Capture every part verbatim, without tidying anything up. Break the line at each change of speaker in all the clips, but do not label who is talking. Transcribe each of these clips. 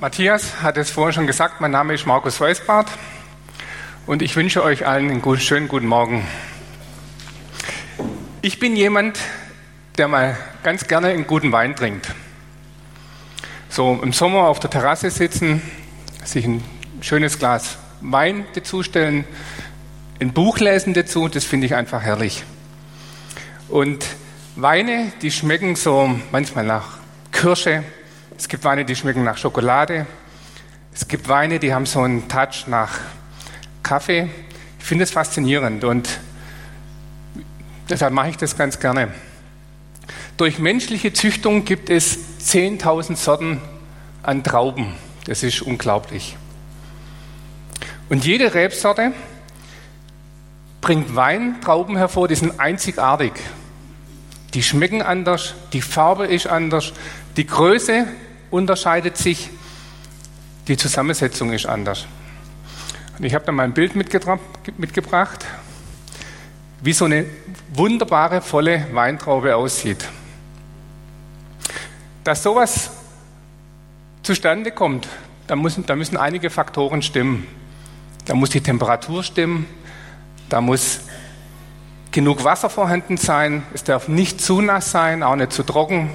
Matthias hat es vorhin schon gesagt, mein Name ist Markus Weisbart und ich wünsche euch allen einen guten, schönen guten Morgen. Ich bin jemand, der mal ganz gerne einen guten Wein trinkt. So im Sommer auf der Terrasse sitzen, sich ein schönes Glas Wein dazustellen, ein Buch lesen dazu, das finde ich einfach herrlich. Und Weine, die schmecken so manchmal nach Kirsche, es gibt Weine, die schmecken nach Schokolade, es gibt Weine, die haben so einen Touch nach Kaffee. Ich finde es faszinierend und deshalb mache ich das ganz gerne. Durch menschliche Züchtung gibt es zehntausend Sorten an Trauben. Das ist unglaublich. Und jede Rebsorte bringt Weintrauben hervor, die sind einzigartig. Die schmecken anders, die Farbe ist anders, die Größe unterscheidet sich, die Zusammensetzung ist anders. Und ich habe da mal ein Bild mitgetra- mitgebracht, wie so eine wunderbare, volle Weintraube aussieht. Dass sowas zustande kommt, da müssen, da müssen einige Faktoren stimmen. Da muss die Temperatur stimmen, da muss genug Wasser vorhanden sein, es darf nicht zu nass sein, auch nicht zu trocken.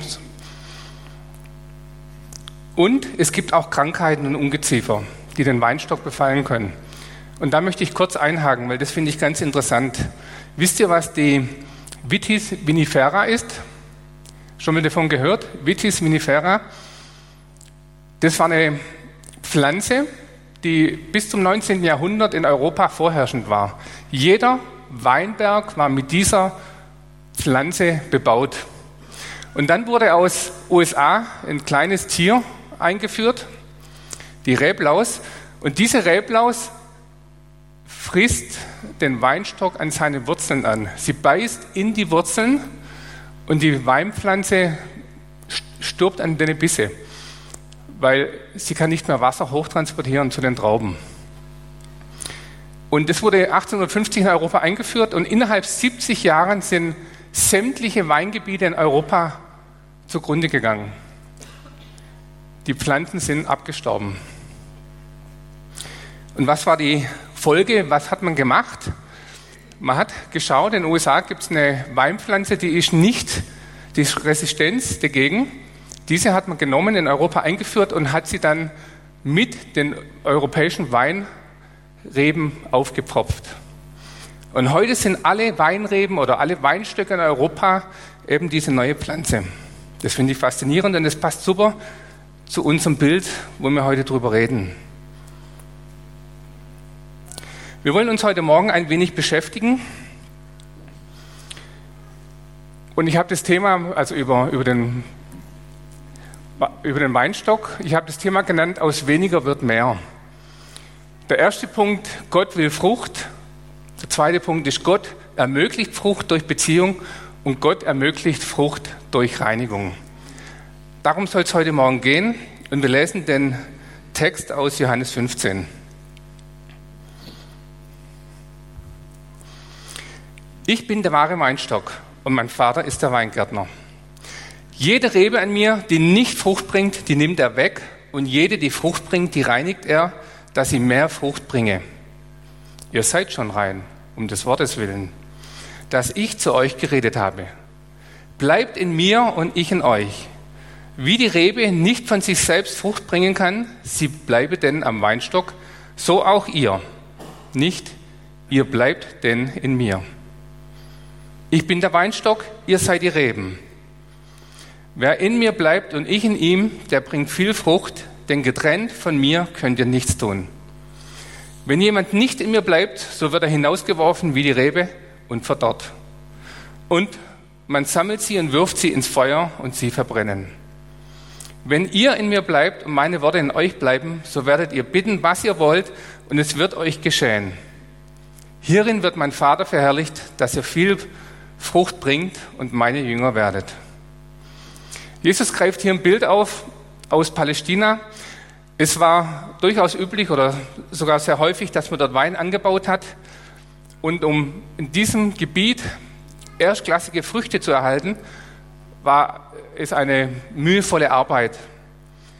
Und es gibt auch Krankheiten und Ungeziefer, die den Weinstock befallen können. Und da möchte ich kurz einhaken, weil das finde ich ganz interessant. Wisst ihr, was die Vitis vinifera ist? Schon mal davon gehört? Vitis vinifera. Das war eine Pflanze, die bis zum neunzehnten Jahrhundert in Europa vorherrschend war. Jeder Weinberg war mit dieser Pflanze bebaut. Und dann wurde aus U S A ein kleines Tier eingeführt, die Reblaus. Und diese Reblaus frisst den Weinstock an seine Wurzeln an. Sie beißt in die Wurzeln und die Weinpflanze stirbt an den Bisse, weil sie kann nicht mehr Wasser hochtransportieren zu den Trauben. Und das wurde achtzehnhundertfünfzig in Europa eingeführt und innerhalb siebzig Jahren sind sämtliche Weingebiete in Europa zugrunde gegangen. Die Pflanzen sind abgestorben. Und was war die Folge? Was hat man gemacht? Man hat geschaut, in den U S A gibt es eine Weinpflanze, die ist nicht, die ist Resistenz dagegen. Diese hat man genommen, in Europa eingeführt und hat sie dann mit den europäischen Weinreben aufgepfropft. Und heute sind alle Weinreben oder alle Weinstöcke in Europa eben diese neue Pflanze. Das finde ich faszinierend und das passt super zu unserem Bild, wo wir heute drüber reden. Wir wollen uns heute Morgen ein wenig beschäftigen. Und ich habe das Thema, also über, über, den, über den Weinstock, ich habe das Thema genannt, aus weniger wird mehr. Der erste Punkt, Gott will Frucht. Der zweite Punkt ist, Gott ermöglicht Frucht durch Beziehung und Gott ermöglicht Frucht durch Reinigung. Darum soll es heute Morgen gehen und wir lesen den Text aus Johannes fünfzehn. Ich bin der wahre Weinstock und mein Vater ist der Weingärtner. Jede Rebe an mir, die nicht Frucht bringt, die nimmt er weg und jede, die Frucht bringt, die reinigt er, dass sie mehr Frucht bringe. Ihr seid schon rein, um des Wortes willen, das ich zu euch geredet habe. Bleibt in mir und ich in euch. Wie die Rebe nicht von sich selbst Frucht bringen kann, sie bleibe denn am Weinstock, so auch ihr. Nicht, ihr bleibt denn in mir. Ich bin der Weinstock, ihr seid die Reben. Wer in mir bleibt und ich in ihm, der bringt viel Frucht, denn getrennt von mir könnt ihr nichts tun. Wenn jemand nicht in mir bleibt, so wird er hinausgeworfen wie die Rebe und verdorrt. Und man sammelt sie und wirft sie ins Feuer und sie verbrennen. Wenn ihr in mir bleibt und meine Worte in euch bleiben, so werdet ihr bitten, was ihr wollt, und es wird euch geschehen. Hierin wird mein Vater verherrlicht, dass ihr viel Frucht bringt und meine Jünger werdet. Jesus greift hier ein Bild auf aus Palästina. Es war durchaus üblich oder sogar sehr häufig, dass man dort Wein angebaut hat. Und um in diesem Gebiet erstklassige Früchte zu erhalten, war es eine mühevolle Arbeit.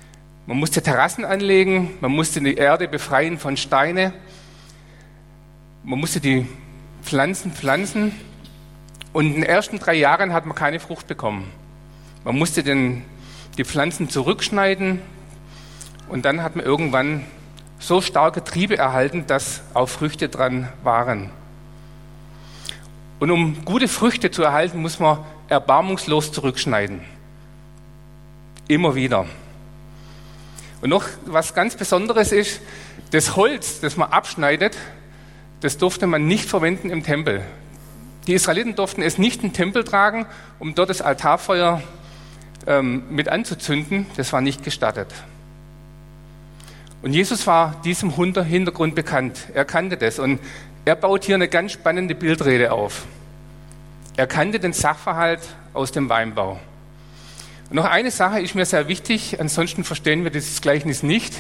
Man musste Terrassen anlegen, man musste die Erde befreien von Steine, man musste die Pflanzen pflanzen und in den ersten drei Jahren hat man keine Frucht bekommen. Man musste den, die Pflanzen zurückschneiden und dann hat man irgendwann so starke Triebe erhalten, dass auch Früchte dran waren. Und um gute Früchte zu erhalten, muss man erbarmungslos zurückschneiden. Immer wieder. Und noch was ganz Besonderes ist, das Holz, das man abschneidet, das durfte man nicht verwenden im Tempel. Die Israeliten durften es nicht in den Tempel tragen, um dort das Altarfeuer ähm, mit anzuzünden. Das war nicht gestattet. Und Jesus war diesem Hintergrund bekannt. Er kannte das. Und er baut hier eine ganz spannende Bildrede auf. Er kannte den Sachverhalt aus dem Weinbau. Und noch eine Sache ist mir sehr wichtig, ansonsten verstehen wir dieses Gleichnis nicht.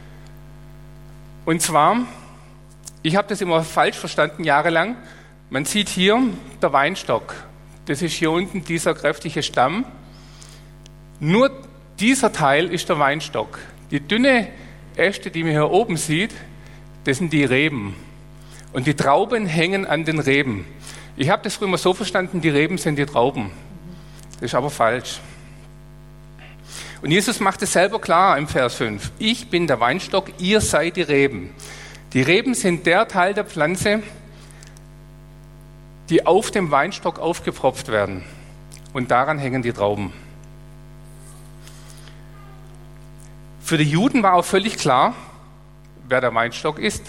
Und zwar, ich habe das immer falsch verstanden, jahrelang. Man sieht hier der Weinstock. Das ist hier unten dieser kräftige Stamm. Nur dieser Teil ist der Weinstock. Die dünne Äste, die man hier oben sieht, das sind die Reben. Und die Trauben hängen an den Reben. Ich habe das früher immer so verstanden, die Reben sind die Trauben. Das ist aber falsch. Und Jesus macht es selber klar im Vers fünf. Ich bin der Weinstock, ihr seid die Reben. Die Reben sind der Teil der Pflanze, die auf dem Weinstock aufgepfropft werden. Und daran hängen die Trauben. Für die Juden war auch völlig klar, wer der Weinstock ist.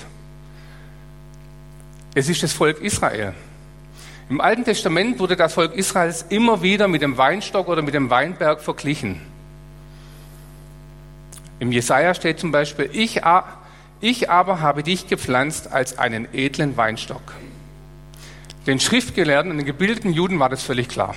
Es ist das Volk Israel. Im Alten Testament wurde das Volk Israels immer wieder mit dem Weinstock oder mit dem Weinberg verglichen. Im Jesaja steht zum Beispiel, ich, ich aber habe dich gepflanzt als einen edlen Weinstock. Den Schriftgelehrten und den gebildeten Juden war das völlig klar.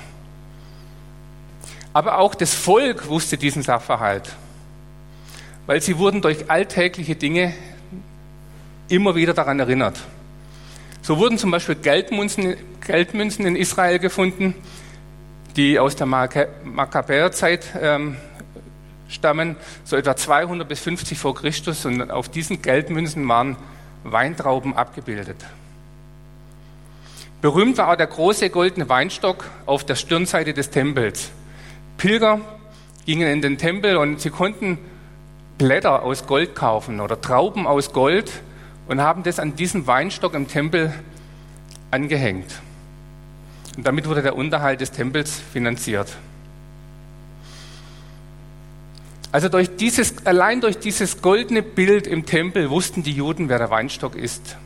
Aber auch das Volk wusste diesen Sachverhalt, weil sie wurden durch alltägliche Dinge immer wieder daran erinnert. So wurden zum Beispiel Geldmünzen, Geldmünzen in Israel gefunden, die aus der Makkabäerzeit ähm, stammen, so etwa zweihundert bis fünfzig vor Christus, und auf diesen Geldmünzen waren Weintrauben abgebildet. Berühmt war auch der große goldene Weinstock auf der Stirnseite des Tempels. Pilger gingen in den Tempel und sie konnten Blätter aus Gold kaufen oder Trauben aus Gold und haben das an diesen Weinstock im Tempel angehängt. Und damit wurde der Unterhalt des Tempels finanziert. Also durch dieses, allein durch dieses goldene Bild im Tempel wussten die Juden, wer der Weinstock ist.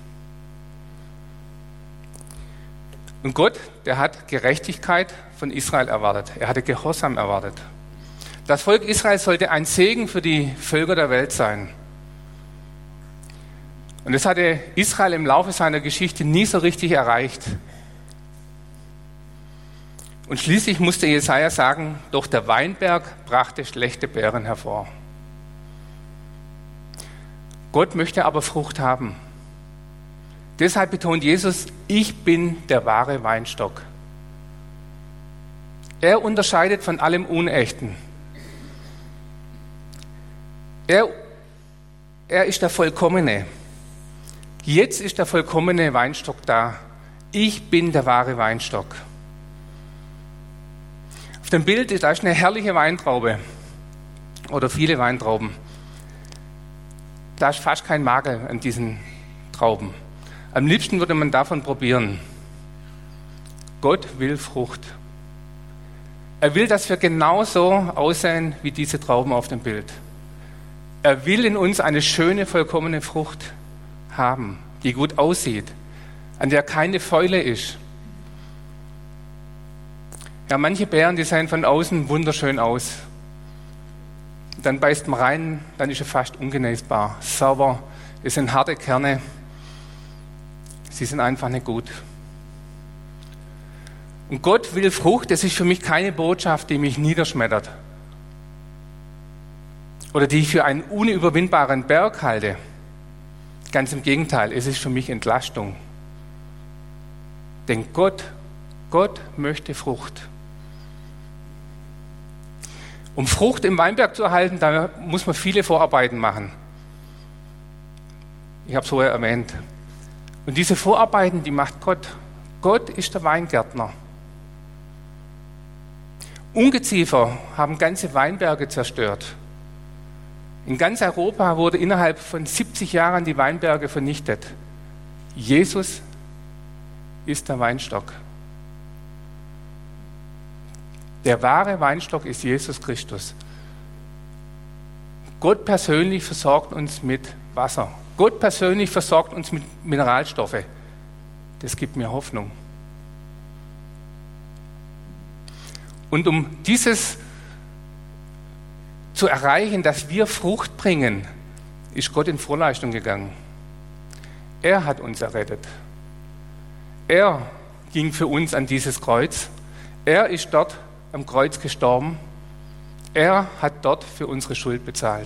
Und Gott, der hat Gerechtigkeit von Israel erwartet. Er hatte Gehorsam erwartet. Das Volk Israel sollte ein Segen für die Völker der Welt sein. Und das hatte Israel im Laufe seiner Geschichte nie so richtig erreicht. Und schließlich musste Jesaja sagen, doch der Weinberg brachte schlechte Beeren hervor. Gott möchte aber Frucht haben. Deshalb betont Jesus, ich bin der wahre Weinstock. Er unterscheidet von allem Unechten. Er, er ist der Vollkommene. Jetzt ist der vollkommene Weinstock da. Ich bin der wahre Weinstock. Auf dem Bild ist da ist eine herrliche Weintraube oder viele Weintrauben. Da ist fast kein Makel an diesen Trauben. Am liebsten würde man davon probieren. Gott will Frucht. Er will, dass wir genauso aussehen wie diese Trauben auf dem Bild. Er will in uns eine schöne, vollkommene Frucht haben, die gut aussieht, an der keine Fäule ist. Ja, manche Beeren, die sehen von außen wunderschön aus. Dann beißt man rein, dann ist er fast ungenießbar, sauber. Es sind harte Kerne. Sie sind einfach nicht gut. Und Gott will Frucht, das ist für mich keine Botschaft, die mich niederschmettert. Oder die ich für einen unüberwindbaren Berg halte. Ganz im Gegenteil, es ist für mich Entlastung. Denn Gott, Gott möchte Frucht. Um Frucht im Weinberg zu erhalten, da muss man viele Vorarbeiten machen. Ich habe es vorher erwähnt. Und diese Vorarbeiten, die macht Gott. Gott ist der Weingärtner. Ungeziefer haben ganze Weinberge zerstört. In ganz Europa wurde innerhalb von siebzig Jahren die Weinberge vernichtet. Jesus ist der Weinstock. Der wahre Weinstock ist Jesus Christus. Gott persönlich versorgt uns mit Wasser. Gott persönlich versorgt uns mit Mineralstoffe. Das gibt mir Hoffnung. Und um dieses zu erreichen, dass wir Frucht bringen, ist Gott in Vorleistung gegangen. Er hat uns errettet. Er ging für uns an dieses Kreuz. Er ist dort am Kreuz gestorben. Er hat dort für unsere Schuld bezahlt.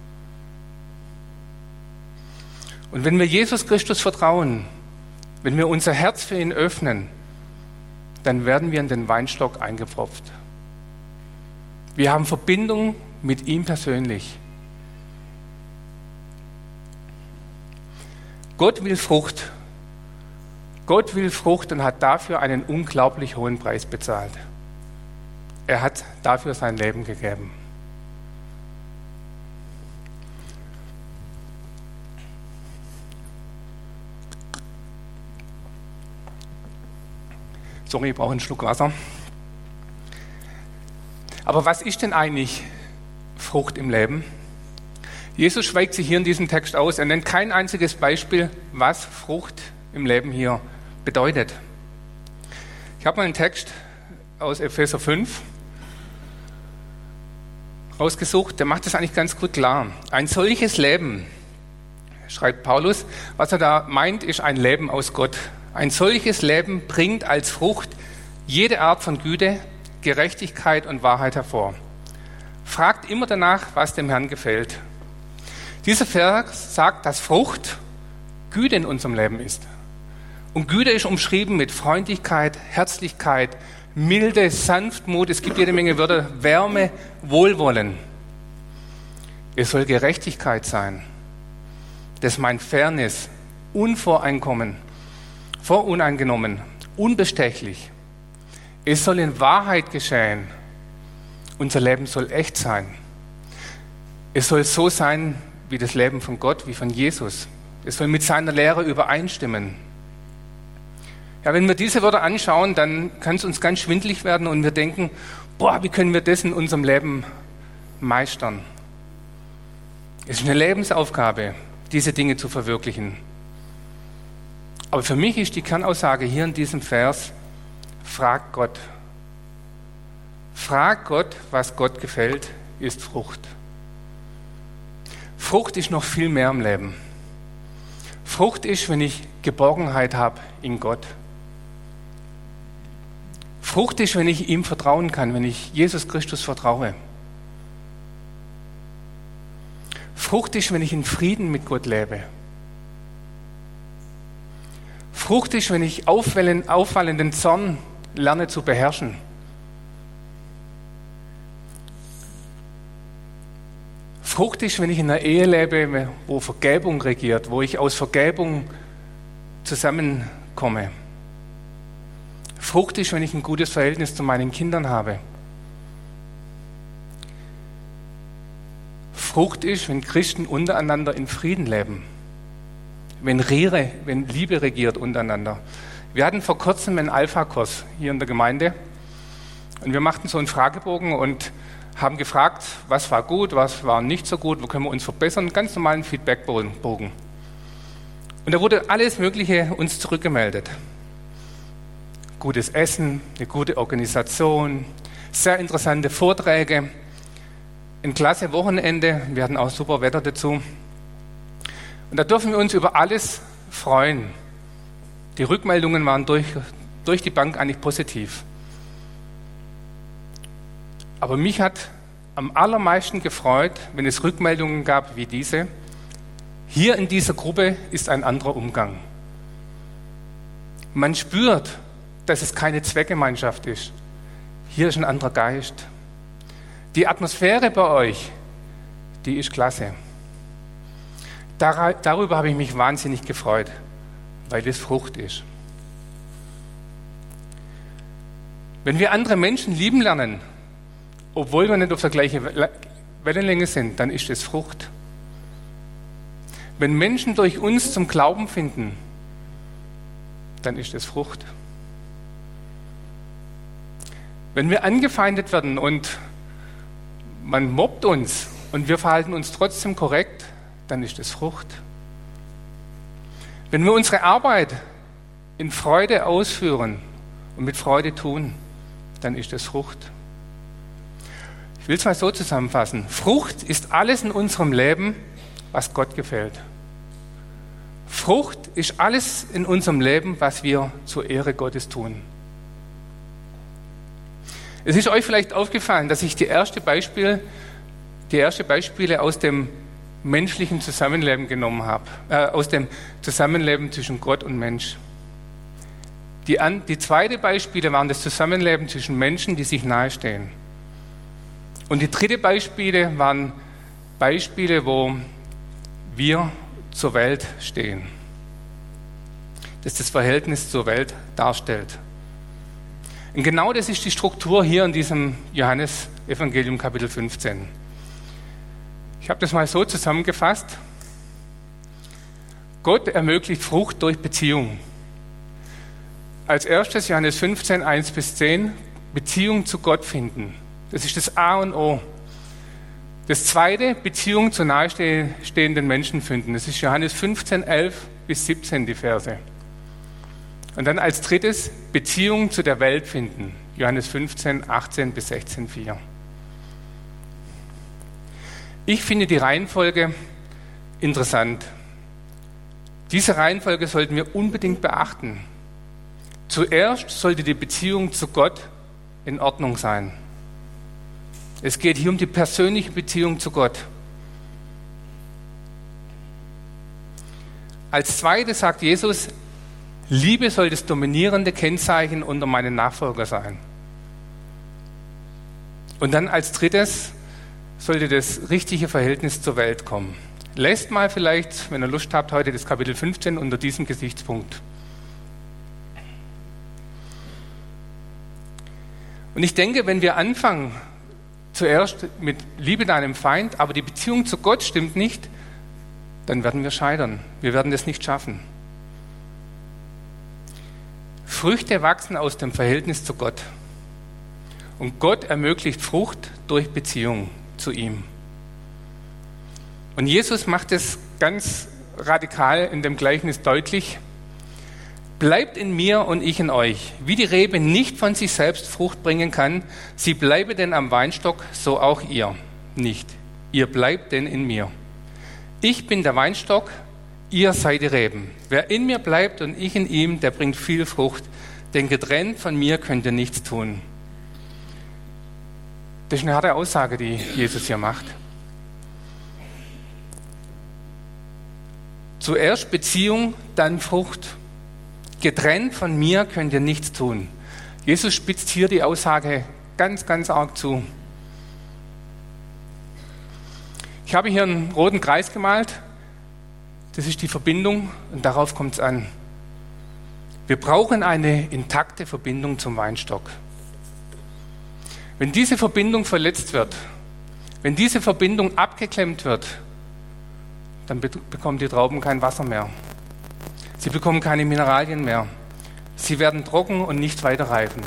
Und wenn wir Jesus Christus vertrauen, wenn wir unser Herz für ihn öffnen, dann werden wir in den Weinstock eingepfropft. Wir haben Verbindung mit ihm persönlich. Gott will Frucht. Gott will Frucht und hat dafür einen unglaublich hohen Preis bezahlt. Er hat dafür sein Leben gegeben. Sorry, ich brauche einen Schluck Wasser. Aber was ist denn eigentlich Frucht im Leben? Jesus schweigt sich hier in diesem Text aus. Er nennt kein einziges Beispiel, was Frucht im Leben hier bedeutet. Ich habe mal einen Text aus Epheser fünf rausgesucht, der macht das eigentlich ganz gut klar. Ein solches Leben, schreibt Paulus, was er da meint, ist ein Leben aus Gott. Ein solches Leben bringt als Frucht jede Art von Güte, Gerechtigkeit und Wahrheit hervor. Fragt immer danach, was dem Herrn gefällt. Dieser Vers sagt, dass Frucht Güte in unserem Leben ist. Und Güte ist umschrieben mit Freundlichkeit, Herzlichkeit, Milde, Sanftmut, es gibt jede Menge Wörter, Wärme, Wohlwollen. Es soll Gerechtigkeit sein. Das meint Fairness, Unvoreinkommen, voruneingenommen, unbestechlich. Es soll in Wahrheit geschehen. Unser Leben soll echt sein. Es soll so sein wie das Leben von Gott, wie von Jesus. Es soll mit seiner Lehre übereinstimmen. Ja, wenn wir diese Wörter anschauen, dann kann es uns ganz schwindelig werden und wir denken, boah, wie können wir das in unserem Leben meistern? Es ist eine Lebensaufgabe, diese Dinge zu verwirklichen. Aber für mich ist die Kernaussage hier in diesem Vers, frag Gott. Frag Gott, was Gott gefällt, ist Frucht. Frucht ist noch viel mehr im Leben. Frucht ist, wenn ich Geborgenheit habe in Gott. Frucht ist, wenn ich ihm vertrauen kann, wenn ich Jesus Christus vertraue. Frucht ist, wenn ich in Frieden mit Gott lebe. Frucht ist, wenn ich auffallenden Zorn lerne zu beherrschen. Frucht ist, wenn ich in einer Ehe lebe, wo Vergebung regiert, wo ich aus Vergebung zusammenkomme. Frucht ist, wenn ich ein gutes Verhältnis zu meinen Kindern habe. Frucht ist, wenn Christen untereinander in Frieden leben. Wenn Rehre, wenn Liebe regiert untereinander. Wir hatten vor kurzem einen Alpha-Kurs hier in der Gemeinde und wir machten so einen Fragebogen und haben gefragt, was war gut, was war nicht so gut, wo können wir uns verbessern, einen ganz normalen Feedbackbogen. Und da wurde alles Mögliche uns zurückgemeldet. Gutes Essen, eine gute Organisation, sehr interessante Vorträge, ein klasse Wochenende, wir hatten auch super Wetter dazu. Und da dürfen wir uns über alles freuen. Die Rückmeldungen waren durch, durch die Bank eigentlich positiv. Aber mich hat am allermeisten gefreut, wenn es Rückmeldungen gab wie diese. Hier in dieser Gruppe ist ein anderer Umgang. Man spürt, dass es keine Zweckgemeinschaft ist. Hier ist ein anderer Geist. Die Atmosphäre bei euch, die ist klasse. Dar- darüber habe ich mich wahnsinnig gefreut, weil es Frucht ist. Wenn wir andere Menschen lieben lernen, obwohl wir nicht auf der gleichen Wellenlänge sind, dann ist es Frucht. Wenn Menschen durch uns zum Glauben finden, dann ist es Frucht. Wenn wir angefeindet werden und man mobbt uns und wir verhalten uns trotzdem korrekt, dann ist es Frucht. Wenn wir unsere Arbeit in Freude ausführen und mit Freude tun, dann ist es Frucht. Ich will es mal so zusammenfassen. Frucht ist alles in unserem Leben, was Gott gefällt. Frucht ist alles in unserem Leben, was wir zur Ehre Gottes tun. Es ist euch vielleicht aufgefallen, dass ich die erste Beispiel, die erste Beispiele aus dem menschlichen Zusammenleben genommen habe, äh, aus dem Zusammenleben zwischen Gott und Mensch. Die, an, die zweite Beispiele waren das Zusammenleben zwischen Menschen, die sich nahestehen. Und die dritte Beispiele waren Beispiele, wo wir zur Welt stehen. Das das Verhältnis zur Welt darstellt. Und genau das ist die Struktur hier in diesem Johannes-Evangelium Kapitel fünfzehn. Ich habe das mal so zusammengefasst. Gott ermöglicht Frucht durch Beziehung. Als erstes Johannes fünfzehn, eins bis zehn, Beziehung zu Gott finden. Das ist das A und O. Das zweite, Beziehung zu nahestehenden Menschen finden. Das ist Johannes fünfzehn, elf bis siebzehn, die Verse. Und dann als drittes, Beziehung zu der Welt finden. Johannes fünfzehn, achtzehn bis sechzehn, vier. Ich finde die Reihenfolge interessant. Diese Reihenfolge sollten wir unbedingt beachten. Zuerst sollte die Beziehung zu Gott in Ordnung sein. Es geht hier um die persönliche Beziehung zu Gott. Als zweites sagt Jesus, Liebe soll das dominierende Kennzeichen unter meinen Nachfolger sein. Und dann als drittes sollte das richtige Verhältnis zur Welt kommen. Lest mal vielleicht, wenn ihr Lust habt, heute das Kapitel fünfzehn unter diesem Gesichtspunkt. Und ich denke, wenn wir anfangen, zuerst mit Liebe deinem Feind, aber die Beziehung zu Gott stimmt nicht, dann werden wir scheitern. Wir werden das nicht schaffen. Früchte wachsen aus dem Verhältnis zu Gott. Und Gott ermöglicht Frucht durch Beziehung zu ihm. Und Jesus macht es ganz radikal in dem Gleichnis deutlich. Bleibt in mir und ich in euch. Wie die Rebe nicht von sich selbst Frucht bringen kann, sie bleibe denn am Weinstock, so auch ihr nicht. Ihr bleibt denn in mir. Ich bin der Weinstock, ihr seid die Reben. Wer in mir bleibt und ich in ihm, der bringt viel Frucht. Denn getrennt von mir könnt ihr nichts tun. Das ist eine harte Aussage, die Jesus hier macht. Zuerst Beziehung, dann Frucht. Getrennt von mir könnt ihr nichts tun. Jesus spitzt hier die Aussage ganz, ganz arg zu. Ich habe hier einen roten Kreis gemalt. Das ist die Verbindung und darauf kommt es an. Wir brauchen eine intakte Verbindung zum Weinstock. Wenn diese Verbindung verletzt wird, wenn diese Verbindung abgeklemmt wird, dann bekommen die Trauben kein Wasser mehr. Sie bekommen keine Mineralien mehr. Sie werden trocken und nicht weiter reifen.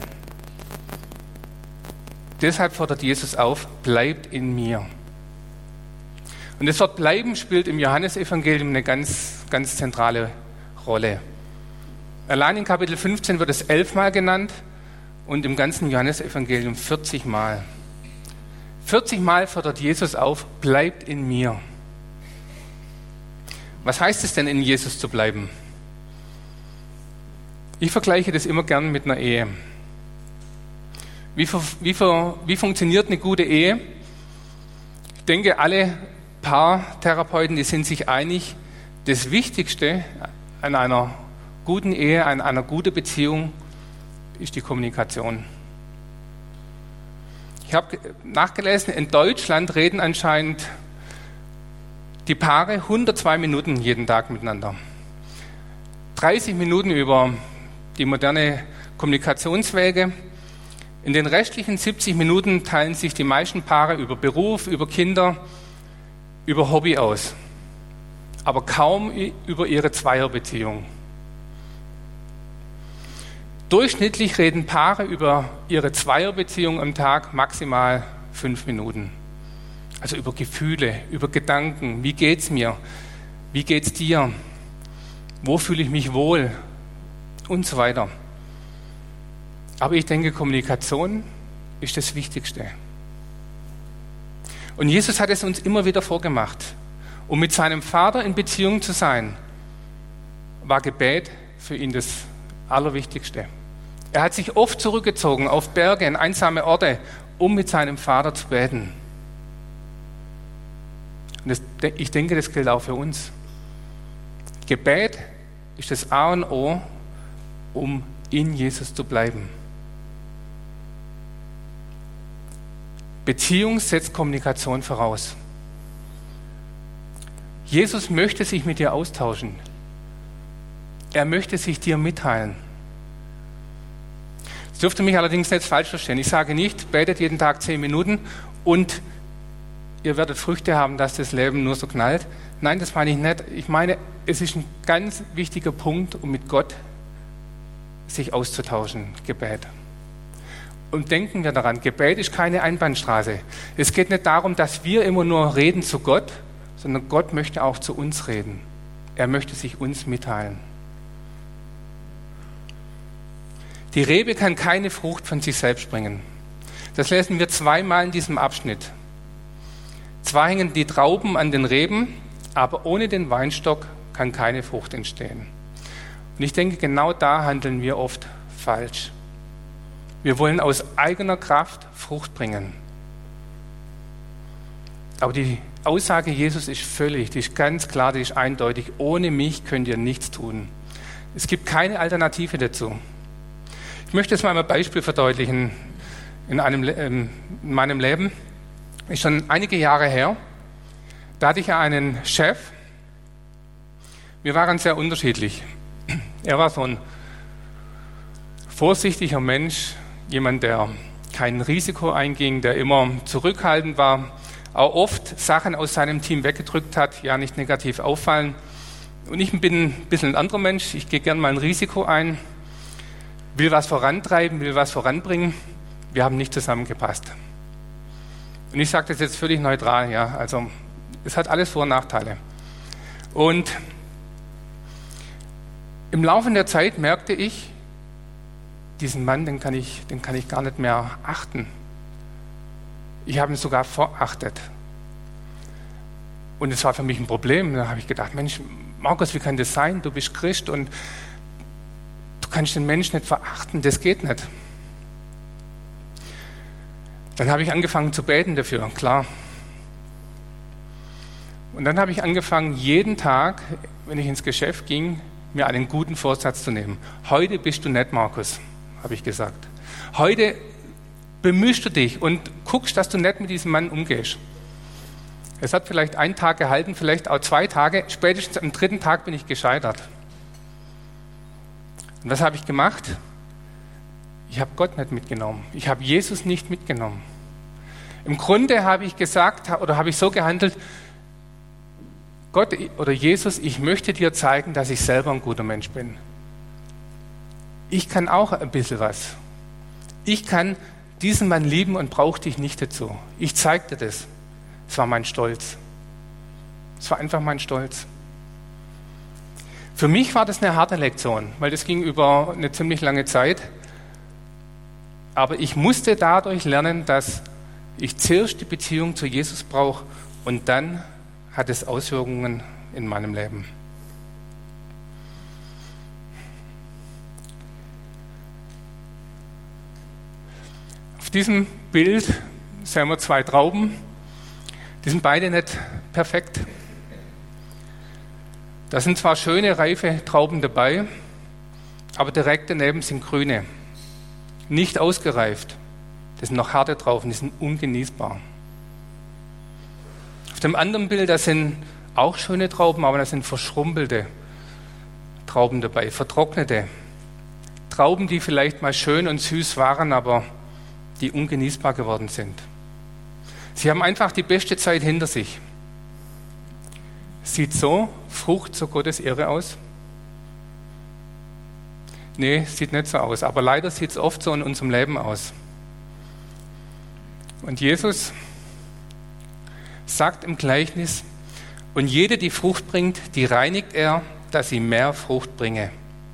Deshalb fordert Jesus auf, bleibt in mir. Und das Wort bleiben spielt im Johannesevangelium eine ganz, ganz zentrale Rolle. Allein in Kapitel fünfzehn wird es elfmal genannt und im ganzen Johannesevangelium vierzig Mal. vierzig Mal fordert Jesus auf, bleibt in mir. Was heißt es denn, in Jesus zu bleiben? Ich vergleiche das immer gern mit einer Ehe. Wie, wie, wie funktioniert eine gute Ehe? Ich denke, alle Paartherapeuten, die sind sich einig, das Wichtigste an einer guten Ehe, an einer guten Beziehung ist die Kommunikation. Ich Ich habe nachgelesen, in Deutschland reden anscheinend die Paare hundertzwei Minuten jeden Tag miteinander. dreißig Minuten über die moderne Kommunikationswege. In den restlichen siebzig Minuten teilen sich die meisten Paare über Beruf, über Kinder, über Hobby aus. Aber kaum über ihre Zweierbeziehung. Durchschnittlich reden Paare über ihre Zweierbeziehung am Tag maximal fünf Minuten. Also über Gefühle, über Gedanken. Wie geht's mir? Wie geht's dir? Wo fühle ich mich wohl? Und so weiter. Aber ich denke, Kommunikation ist das Wichtigste. Und Jesus hat es uns immer wieder vorgemacht. Um mit seinem Vater in Beziehung zu sein, war Gebet für ihn das Allerwichtigste. Er hat sich oft zurückgezogen auf Berge, in einsame Orte, um mit seinem Vater zu beten. Und das, ich denke, das gilt auch für uns. Gebet ist das A und O, um in Jesus zu bleiben. Beziehung setzt Kommunikation voraus. Jesus möchte sich mit dir austauschen. Er möchte sich dir mitteilen. Das dürfte mich allerdings nicht falsch verstehen. Ich sage nicht, betet jeden Tag zehn Minuten und ihr werdet Früchte haben, dass das Leben nur so knallt. Nein, das meine ich nicht. Ich meine, es ist ein ganz wichtiger Punkt, um mit Gott sich auszutauschen, Gebet. Und denken wir daran, Gebet ist keine Einbahnstraße. Es geht nicht darum, dass wir immer nur reden zu Gott, sondern Gott möchte auch zu uns reden. Er möchte sich uns mitteilen. Die Rebe kann keine Frucht von sich selbst bringen. Das lesen wir zweimal in diesem Abschnitt. Zwar hängen die Trauben an den Reben, aber ohne den Weinstock kann keine Frucht entstehen. Und ich denke, genau da handeln wir oft falsch. Wir wollen aus eigener Kraft Frucht bringen. Aber die Aussage Jesus ist völlig, die ist ganz klar, die ist eindeutig. Ohne mich könnt ihr nichts tun. Es gibt keine Alternative dazu. Ich möchte jetzt mal ein Beispiel verdeutlichen in, einem, in meinem Leben. Ist schon einige Jahre her. Da hatte ich ja einen Chef. Wir waren sehr unterschiedlich. Er war so ein vorsichtiger Mensch, jemand, der kein Risiko einging, der immer zurückhaltend war, auch oft Sachen aus seinem Team weggedrückt hat, ja nicht negativ auffallen. Und ich bin ein bisschen ein anderer Mensch, ich gehe gerne mal ein Risiko ein, will was vorantreiben, will was voranbringen. Wir haben nicht zusammengepasst. Und ich sage das jetzt völlig neutral, ja, also es hat alles Vor- und Nachteile. Und im Laufe der Zeit merkte ich, diesen Mann, den kann ich, den kann ich gar nicht mehr achten. Ich habe ihn sogar verachtet. Und es war für mich ein Problem. Da habe ich gedacht, Mensch, Markus, wie kann das sein? Du bist Christ und du kannst den Menschen nicht verachten, das geht nicht. Dann habe ich angefangen zu beten dafür, klar. Und dann habe ich angefangen, jeden Tag, wenn ich ins Geschäft ging, mir einen guten Vorsatz zu nehmen. Heute bist du nett, Markus, habe ich gesagt. Heute bemühst du dich und guckst, dass du nett mit diesem Mann umgehst. Es hat vielleicht einen Tag gehalten, vielleicht auch zwei Tage. Spätestens am dritten Tag bin ich gescheitert. Und was habe ich gemacht? Ich habe Gott nicht mitgenommen. Ich habe Jesus nicht mitgenommen. Im Grunde habe ich gesagt oder habe ich so gehandelt, Gott oder Jesus, ich möchte dir zeigen, dass ich selber ein guter Mensch bin. Ich kann auch ein bisschen was. Ich kann diesen Mann lieben und brauche dich nicht dazu. Ich zeige dir das. Es war mein Stolz. Es war einfach mein Stolz. Für mich war das eine harte Lektion, weil das ging über eine ziemlich lange Zeit. Aber ich musste dadurch lernen, dass ich zuerst die Beziehung zu Jesus brauche und dann hat es Auswirkungen in meinem Leben. Auf diesem Bild sehen wir zwei Trauben. Die sind beide nicht perfekt. Da sind zwar schöne, reife Trauben dabei, aber direkt daneben sind grüne. Nicht ausgereift. Das sind noch harte Trauben, die sind ungenießbar. Auf dem anderen Bild, da sind auch schöne Trauben, aber da sind verschrumpelte Trauben dabei, vertrocknete Trauben, die vielleicht mal schön und süß waren, aber die ungenießbar geworden sind. Sie haben einfach die beste Zeit hinter sich. Sieht so Frucht zur Gottes Ehre aus? Nee, sieht nicht so aus. Aber leider sieht es oft so in unserem Leben aus. Und Jesus sagt im Gleichnis, und jede, die Frucht bringt, die reinigt er, dass sie mehr Frucht bringe.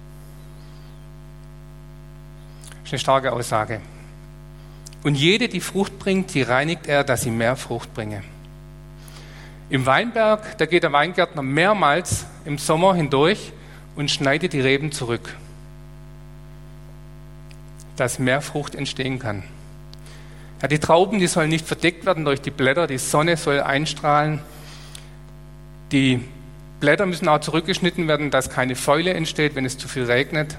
Das ist eine starke Aussage. Und jede, die Frucht bringt, die reinigt er, dass sie mehr Frucht bringe. Im Weinberg, da geht der Weingärtner mehrmals im Sommer hindurch und schneidet die Reben zurück, dass mehr Frucht entstehen kann. Ja, die Trauben, die sollen nicht verdeckt werden durch die Blätter, die Sonne soll einstrahlen. Die Blätter müssen auch zurückgeschnitten werden, dass keine Fäule entsteht, wenn es zu viel regnet.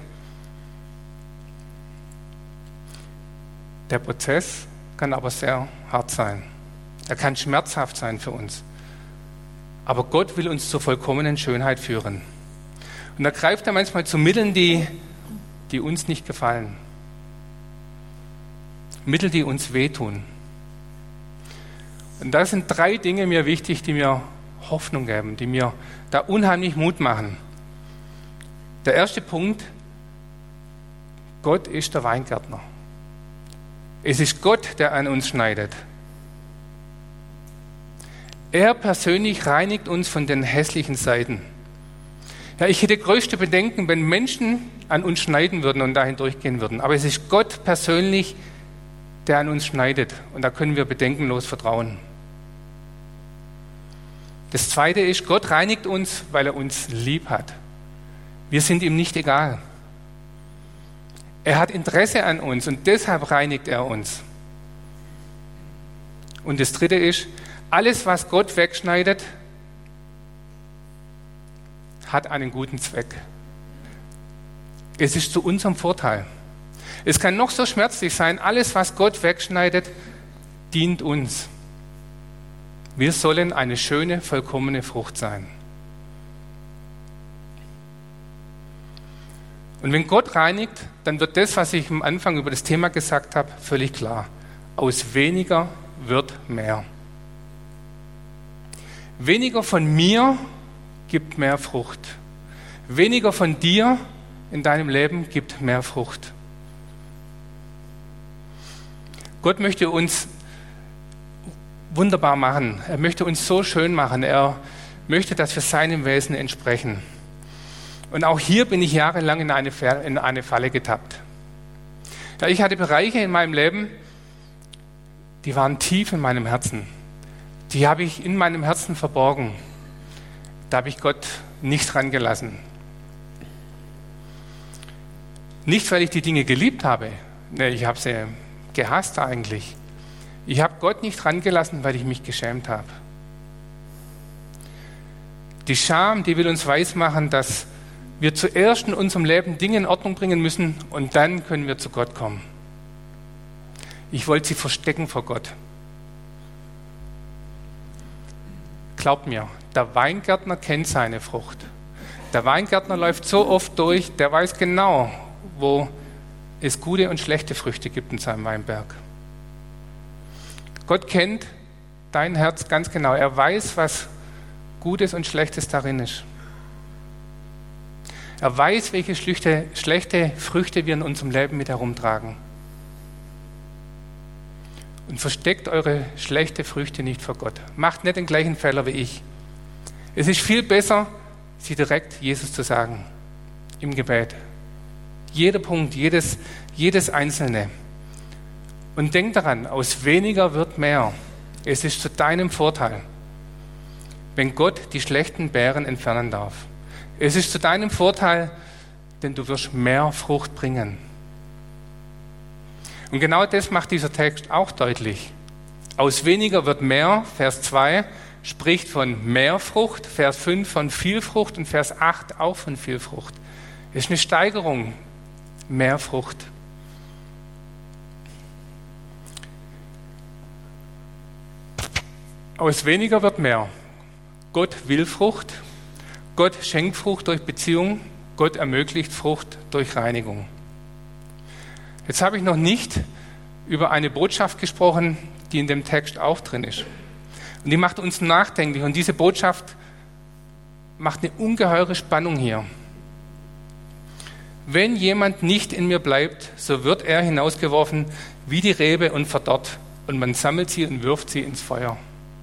Der Prozess kann aber sehr hart sein. Er kann schmerzhaft sein für uns. Aber Gott will uns zur vollkommenen Schönheit führen. Und da greift er manchmal zu Mitteln, die, die uns nicht gefallen. Mittel, die uns wehtun. Und da sind drei Dinge mir wichtig, die mir Hoffnung geben, die mir da unheimlich Mut machen. Der erste Punkt, Gott ist der Weingärtner. Es ist Gott, der an uns schneidet. Er persönlich reinigt uns von den hässlichen Seiten. Ja, ich hätte größte Bedenken, wenn Menschen an uns schneiden würden und dahin durchgehen würden. Aber es ist Gott persönlich, der an uns schneidet. Und da können wir bedenkenlos vertrauen. Das Zweite ist, Gott reinigt uns, weil er uns lieb hat. Wir sind ihm nicht egal. Er hat Interesse an uns und deshalb reinigt er uns. Und das Dritte ist, alles, was Gott wegschneidet, hat einen guten Zweck. Es ist zu unserem Vorteil. Es kann noch so schmerzlich sein, alles, was Gott wegschneidet, dient uns. Wir sollen eine schöne, vollkommene Frucht sein. Und wenn Gott reinigt, dann wird das, was ich am Anfang über das Thema gesagt habe, völlig klar. Aus weniger wird mehr. Weniger von mir gibt mehr Frucht. Weniger von dir in deinem Leben gibt mehr Frucht. Gott möchte uns wunderbar machen. Er möchte uns so schön machen. Er möchte, dass wir seinem Wesen entsprechen. Und auch hier bin ich jahrelang in eine, in eine Falle getappt. Ja, ich hatte Bereiche in meinem Leben, die waren tief in meinem Herzen. Die habe ich in meinem Herzen verborgen. Da habe ich Gott nicht dran gelassen. Nicht, weil ich die Dinge geliebt habe. Nee, ich habe sie gehasst eigentlich. Ich habe Gott nicht dran gelassen, weil ich mich geschämt habe. Die Scham, die will uns weismachen, dass wir zuerst in unserem Leben Dinge in Ordnung bringen müssen und dann können wir zu Gott kommen. Ich wollte sie verstecken vor Gott. Glaubt mir, der Weingärtner kennt seine Frucht. Der Weingärtner läuft so oft durch, der weiß genau, wo es gute und schlechte Früchte gibt in seinem Weinberg. Gott kennt dein Herz ganz genau. Er weiß, was Gutes und Schlechtes darin ist. Er weiß, welche schlechte, schlechte Früchte wir in unserem Leben mit herumtragen. Und versteckt eure schlechten Früchte nicht vor Gott. Macht nicht den gleichen Fehler wie ich. Es ist viel besser, sie direkt Jesus zu sagen. Im Gebet. Jeder Punkt, jedes, jedes Einzelne. Und denk daran, aus weniger wird mehr. Es ist zu deinem Vorteil, wenn Gott die schlechten Beeren entfernen darf. Es ist zu deinem Vorteil, denn du wirst mehr Frucht bringen. Und genau das macht dieser Text auch deutlich. Aus weniger wird mehr, Vers zwei, spricht von mehr Frucht, Vers fünf von viel Frucht und Vers acht auch von viel Frucht. Es ist eine Steigerung, mehr Frucht. Aus weniger wird mehr. Gott will Frucht. Gott schenkt Frucht durch Beziehung. Gott ermöglicht Frucht durch Reinigung. Jetzt habe ich noch nicht über eine Botschaft gesprochen, die in dem Text auch drin ist. Und die macht uns nachdenklich. Und diese Botschaft macht eine ungeheure Spannung hier. Wenn jemand nicht in mir bleibt, so wird er hinausgeworfen wie die Rebe und verdorrt. Und man sammelt sie und wirft sie ins Feuer.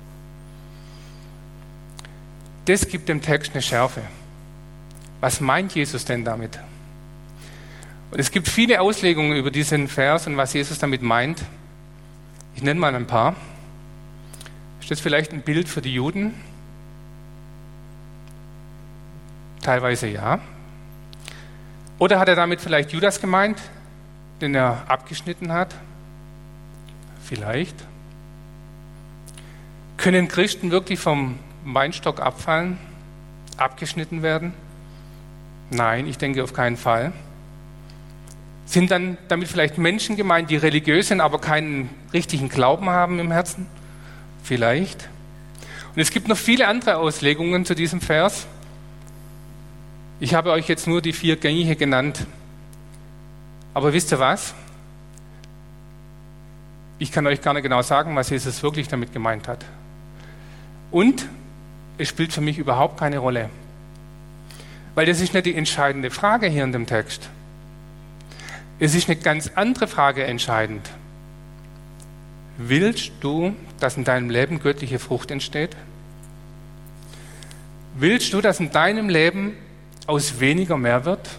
Das gibt dem Text eine Schärfe. Was meint Jesus denn damit? Und es gibt viele Auslegungen über diesen Vers und was Jesus damit meint. Ich nenne mal ein paar. Ist das vielleicht ein Bild für die Juden? Teilweise ja. Oder hat er damit vielleicht Judas gemeint, den er abgeschnitten hat? Vielleicht. Können Christen wirklich vom Weinstock abfallen, abgeschnitten werden? Nein, ich denke auf keinen Fall. Sind dann damit vielleicht Menschen gemeint, die religiös sind, aber keinen richtigen Glauben haben im Herzen? Vielleicht. Und es gibt noch viele andere Auslegungen zu diesem Vers. Ich habe euch jetzt nur die vier gängige genannt. Aber wisst ihr was? Ich kann euch gar nicht genau sagen, was Jesus wirklich damit gemeint hat. Und es spielt für mich überhaupt keine Rolle. Weil das ist nicht die entscheidende Frage hier in dem Text. Es ist eine ganz andere Frage entscheidend. Willst du, dass in deinem Leben göttliche Frucht entsteht? Willst du, dass in deinem Leben aus weniger mehr wird?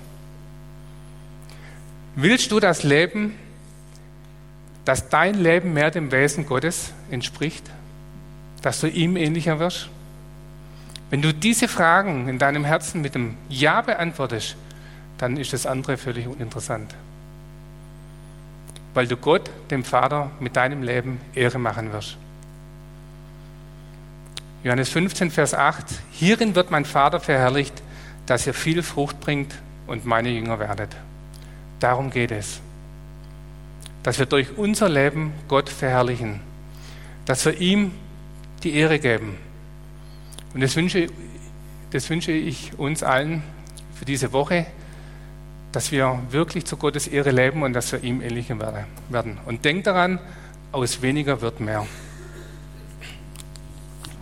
Willst du das Leben, dass dein Leben mehr dem Wesen Gottes entspricht? Dass du ihm ähnlicher wirst? Wenn du diese Fragen in deinem Herzen mit dem Ja beantwortest, dann ist das andere völlig uninteressant. Weil du Gott, dem Vater, mit deinem Leben Ehre machen wirst. Johannes fünfzehn, Vers acht. Hierin wird mein Vater verherrlicht, dass ihr viel Frucht bringt und meine Jünger werdet. Darum geht es. Dass wir durch unser Leben Gott verherrlichen. Dass wir ihm die Ehre geben. Und das wünsche, das wünsche ich uns allen für diese Woche, dass wir wirklich zu Gottes Ehre leben und dass wir ihm ähnlicher werden. Und denkt daran, aus weniger wird mehr.